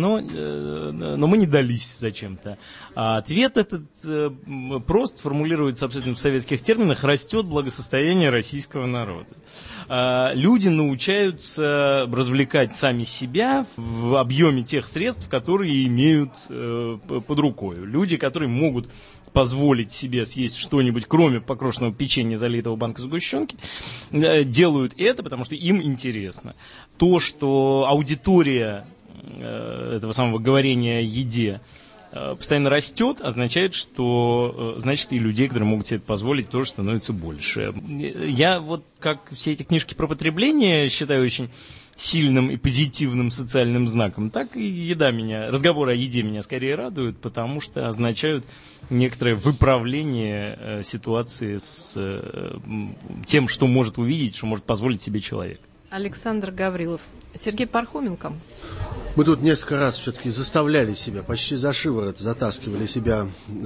но мы не дались зачем-то. А ответ этот прост, формулируется абсолютно в советских терминах: растет благосостояние российского народа. Люди научаются развлекать сами себя в объеме тех средств, которые имеют под рукой. Люди, которые могут позволить себе съесть что-нибудь, кроме покрошенного печенья, залитого банкой сгущенки, делают это, потому что им интересно. То, что аудитория этого самого говорения о еде постоянно растет, означает, что значит и людей, которые могут себе это позволить, тоже становится больше. Я вот как все эти книжки про потребление считаю очень сильным и позитивным социальным знаком, так и еда меня, разговоры о еде меня скорее радуют, потому что означают некоторое выправление ситуации с тем, что может увидеть, что может позволить себе человек. Александр Гаврилов. Сергей Пархоменко. Мы тут несколько раз все-таки заставляли себя, почти за шиворот затаскивали себя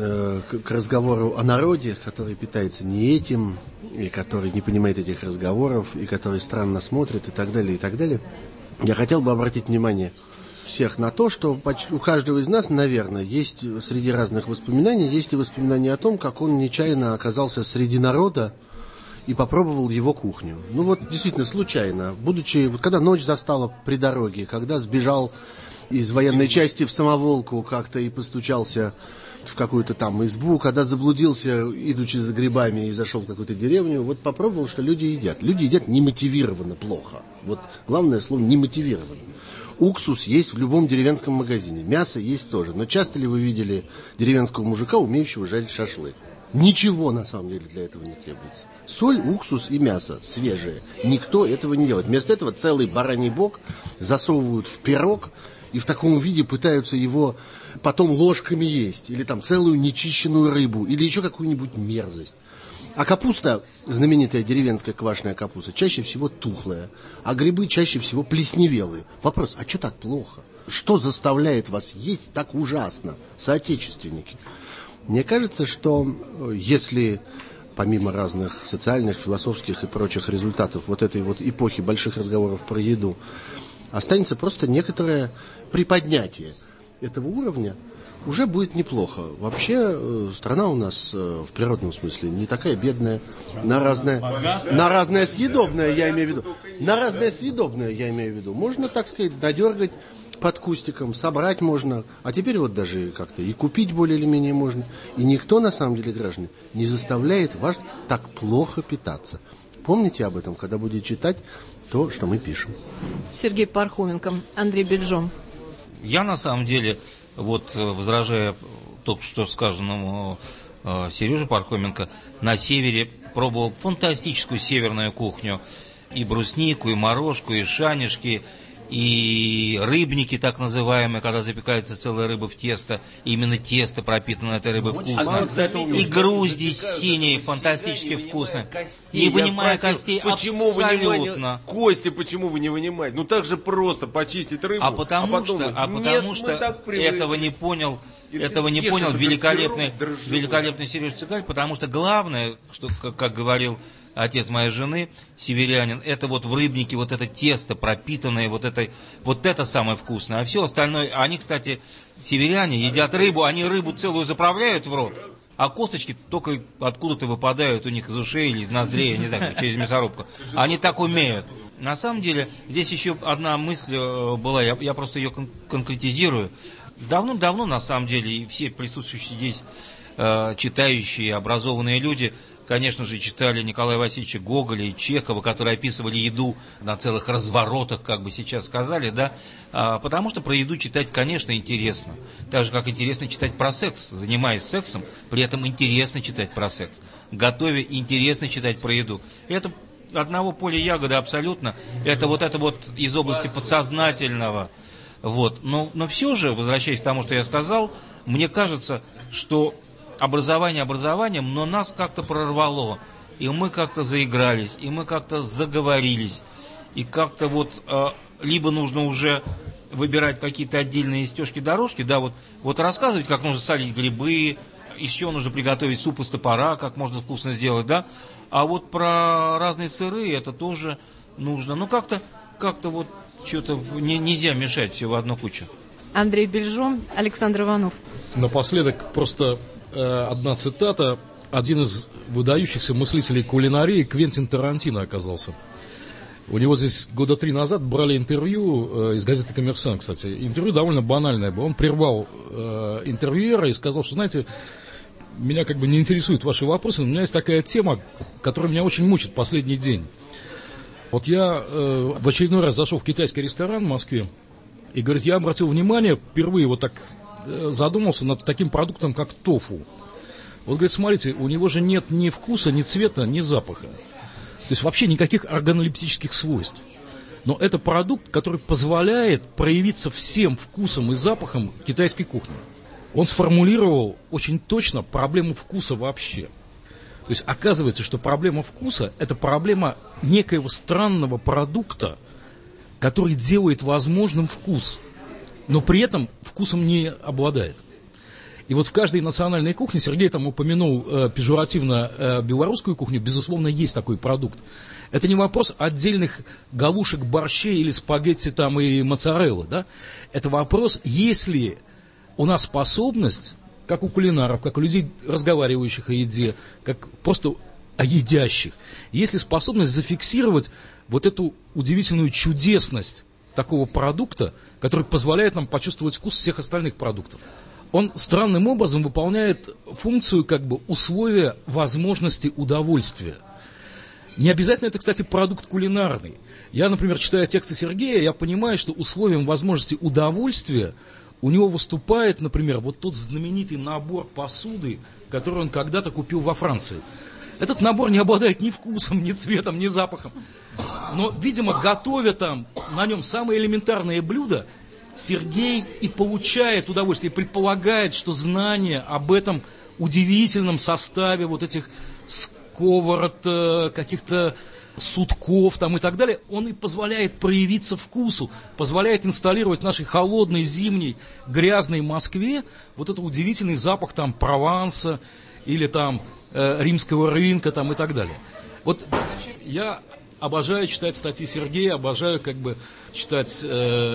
к разговору о народе, который питается не этим, и который не понимает этих разговоров, и который странно смотрит, и так далее, и так далее. Я хотел бы обратить внимание всех на то, что у каждого из нас, наверное, есть среди разных воспоминаний, есть и воспоминания о том, как он нечаянно оказался среди народа и попробовал его кухню. Ну вот действительно случайно, будучи, когда ночь застала при дороге, когда сбежал из военной части в самоволку как-то и постучался в какую-то там избу, когда заблудился, идучи за грибами, и зашел в какую-то деревню, вот попробовал, что люди едят. Люди едят немотивированно плохо. Вот главное слово немотивированно. Уксус есть в любом деревенском магазине, мясо есть тоже. Но часто ли вы видели деревенского мужика, умеющего жарить шашлык? Ничего, на самом деле, для этого не требуется. Соль, уксус и мясо свежее. Никто этого не делает. Вместо этого целый бараний бок засовывают в пирог и в таком виде пытаются его потом ложками есть. Или там целую нечищенную рыбу. Или еще какую-нибудь мерзость. А капуста, знаменитая деревенская квашеная капуста, чаще всего тухлая. А грибы чаще всего плесневелые. Вопрос, а что так плохо? Что заставляет вас есть так ужасно, соотечественники? Мне кажется, что если, помимо разных социальных, философских и прочих результатов вот этой вот эпохи больших разговоров про еду, останется просто некоторое приподнятие этого уровня, уже будет неплохо. Вообще страна у нас в природном смысле не такая бедная, на разное съедобное, я имею в виду. На разное съедобное, я имею в виду. Можно, так сказать, додергать под кустиком, собрать можно, а теперь вот даже как-то и купить более или менее можно. И никто, на самом деле, граждане, не заставляет вас так плохо питаться. помните об этом, когда будете читать то, что мы пишем. Сергей Пархоменко, Андрей Бельжом. Я на самом деле, вот возражая только что сказанному Сереже Пархоменко, на севере пробовал фантастическую северную кухню. И бруснику, и морожку, и шанишки, и рыбники, так называемые, когда запекается целая рыба в тесто. Именно тесто пропитано этой рыбой вкусно. И грузди синие, фантастически вкусные. Не вынимая костей, абсолютно. Кости почему вы не вынимаете? Ну так же просто почистить рыбу. Потому что этого не понял великолепный Сережа Цыгаль, потому что главное, что, как говорил отец моей жены, северянин, это вот в рыбнике вот это тесто пропитанное, вот это самое вкусное. А все остальное, они, кстати, северяне едят рыбу, они рыбу целую заправляют в рот, а косточки только откуда-то выпадают у них из ушей или из ноздрей, я не знаю, через мясорубку. Они так умеют. На самом деле, здесь еще одна мысль была, я просто ее конкретизирую. Давно, на самом деле, и все присутствующие здесь читающие, образованные люди, конечно же, читали Николая Васильевича Гоголя и Чехова, которые описывали еду на целых разворотах, как бы сейчас сказали, да, потому что про еду читать, конечно, интересно. Так же, как интересно читать про секс, занимаясь сексом, при этом интересно читать про секс. Готовя, интересно читать про еду. Это одного поля ягоды абсолютно, это вот из области подсознательного. Вот. Но все же, возвращаясь к тому, что я сказал, мне кажется, что образованием, но нас как-то прорвало, и мы как-то заигрались, и мы как-то заговорились, и как-то либо нужно уже выбирать какие-то отдельные стежки-дорожки, да, вот рассказывать, как нужно солить грибы, еще нужно приготовить суп из топора, как можно вкусно сделать, да, а вот про разные сыры это тоже нужно, ну как-то вот что-то нельзя мешать все в одну кучу. Андрей Бельжом, Александр Иванов. Напоследок просто одна цитата. Один из выдающихся мыслителей кулинарии Квентин Тарантино оказался. У него здесь года 3 назад брали интервью из газеты «Коммерсант», кстати. Интервью довольно банальное было. Он прервал интервьюера и сказал, что, знаете, меня как бы не интересуют ваши вопросы, но у меня есть такая тема, которая меня очень мучит последний день. Вот я в очередной раз зашел в китайский ресторан в Москве, и, говорит, я обратил внимание, впервые вот так задумался над таким продуктом, как тофу. Вот, говорит, смотрите, у него же нет ни вкуса, ни цвета, ни запаха. То есть вообще никаких органолептических свойств. Но это продукт, который позволяет проявиться всем вкусом и запахом китайской кухни. Он сформулировал очень точно проблему вкуса вообще. То есть оказывается, что проблема вкуса – это проблема некоего странного продукта, который делает возможным вкус, но при этом вкусом не обладает. И вот в каждой национальной кухне, Сергей там упомянул пежоративно белорусскую кухню, безусловно, есть такой продукт. Это не вопрос отдельных галушек, борщей или спагетти там и моцареллы, да? Это вопрос, есть ли у нас способность, как у кулинаров, как у людей, разговаривающих о еде, как просто о едящих, есть ли способность зафиксировать вот эту удивительную чудесность такого продукта, который позволяет нам почувствовать вкус всех остальных продуктов. Он странным образом выполняет функцию как бы условия возможности удовольствия. Не обязательно это, кстати, продукт кулинарный. Я, например, читая тексты Сергея, я понимаю, что условием возможности удовольствия у него выступает, например, вот тот знаменитый набор посуды, который он когда-то купил во Франции. Этот набор не обладает ни вкусом, ни цветом, ни запахом. Но, видимо, готовя там на нем самые элементарные блюда, Сергей и получает удовольствие, и предполагает, что знание об этом удивительном составе вот этих сковород, каких-то сутков там и так далее, он и позволяет проявиться вкусу, позволяет инсталлировать в нашей холодной, зимней, грязной Москве вот этот удивительный запах там Прованса или там римского рынка там и так далее. Вот я обожаю читать статьи Сергея, обожаю как бы читать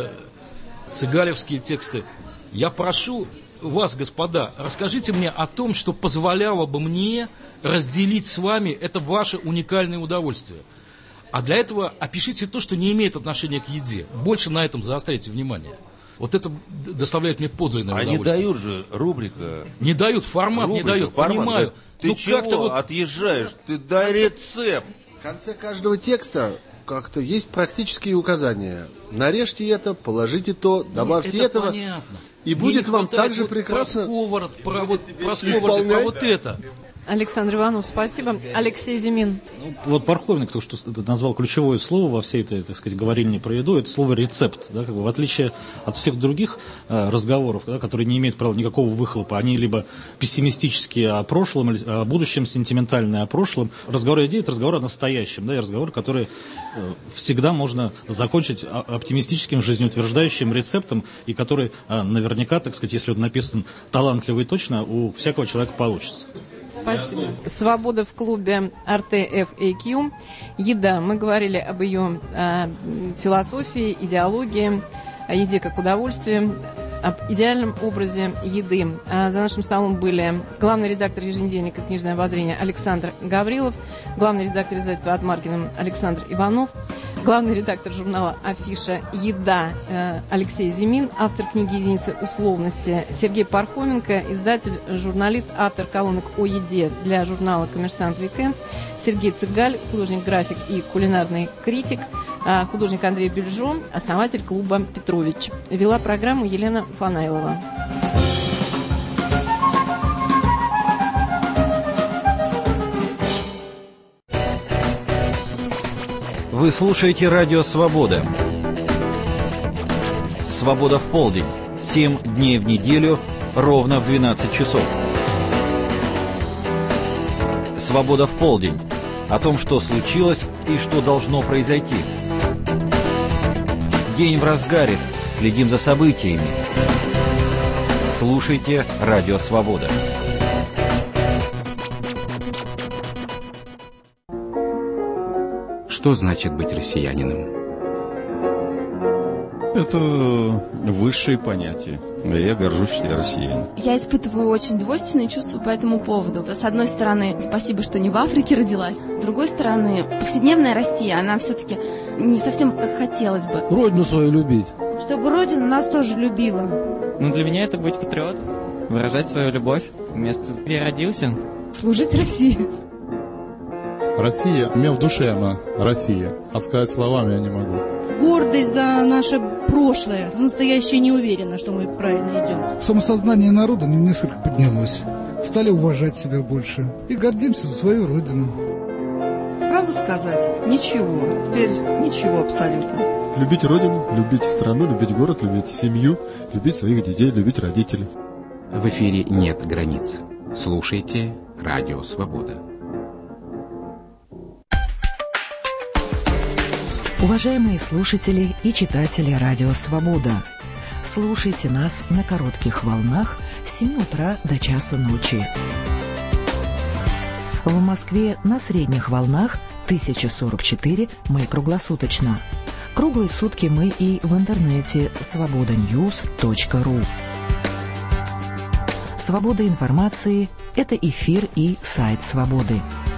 цыгалевские тексты. Я прошу вас, господа, расскажите мне о том, что позволяло бы мне разделить с вами это ваше уникальное удовольствие. А для этого опишите то, что не имеет отношения к еде. Больше на этом заостряйте внимание. Вот это доставляет мне подлинное удовольствие. А не дают же рубрика. Не дают, формат не дают, понимаю. Ты чего отъезжаешь? Ты дай рецепт. В конце каждого текста как-то есть практические указания. Нарежьте это, положите то, добавьте этого. Понятно. И будет вам также прекрасно про вот это. Александр Иванов, спасибо. Алексей Зимин. Вот Пархоменко то, что назвал ключевое слово во всей этой, так сказать, говорильне про еду, это слово рецепт. Да, как бы, в отличие от всех других разговоров, да, которые не имеют, правда, никакого выхлопа, они либо пессимистические о прошлом, или о будущем, сентиментальные о прошлом. Разговор о еде – это разговор о настоящем, да, и разговор, который всегда можно закончить оптимистическим, жизнеутверждающим рецептом, и который наверняка, так сказать, если он написан талантливо и точно, у всякого человека получится. Спасибо. Свобода в клубе RTFAQ. Еда. Мы говорили об ее философии, идеологии, о еде как удовольствии, об идеальном образе еды. За нашим столом были главный редактор еженедельника «Книжное обозрение» Александр Гаврилов, главный редактор издательства «От Маркина» Александр Иванов, главный редактор журнала «Афиша. Еда» Алексей Зимин, автор книги «Единицы условности» Сергей Пархоменко, издатель, журналист, автор колонок о еде для журнала «Коммерсант Викенд», Сергей Цыгаль, художник-график и кулинарный критик, художник Андрей Бельжо, основатель клуба «Петрович». Вела программу Елена Фанайлова. Вы слушаете радио «Свобода». «Свобода в полдень». 7 дней в неделю, ровно в 12 часов. «Свобода в полдень». О том, что случилось и что должно произойти. День в разгаре. Следим за событиями. Слушайте радио «Свобода». Что значит быть россиянином? Это высшее понятие. Я горжусь, что я россиянин. Я испытываю очень двойственные чувства по этому поводу. С одной стороны, спасибо, что не в Африке родилась. С другой стороны, повседневная Россия, она все-таки не совсем как хотелось бы. Родину свою любить. Чтобы Родина нас тоже любила. Ну, для меня это быть патриотом. Выражать свою любовь в место, где я родился. Служить России. Россия, у меня в душе она, Россия. А сказать словами я не могу. Гордость за наше прошлое, за настоящее не уверена, что мы правильно идем. Самосознание народа несколько поднялось. Стали уважать себя больше. И гордимся за свою родину. Правду сказать? Ничего. Теперь ничего абсолютно. Любить родину, любить страну, любить город, любить семью, любить своих детей, любить родителей. В эфире нет границ. Слушайте радио «Свобода». Уважаемые слушатели и читатели радио «Свобода», слушайте нас на коротких волнах с 7 утра до часу ночи. В Москве на средних волнах 1044 мы круглосуточно. Круглые сутки мы и в интернете svobodanews.ru. Свобода информации – это эфир и сайт «Свободы».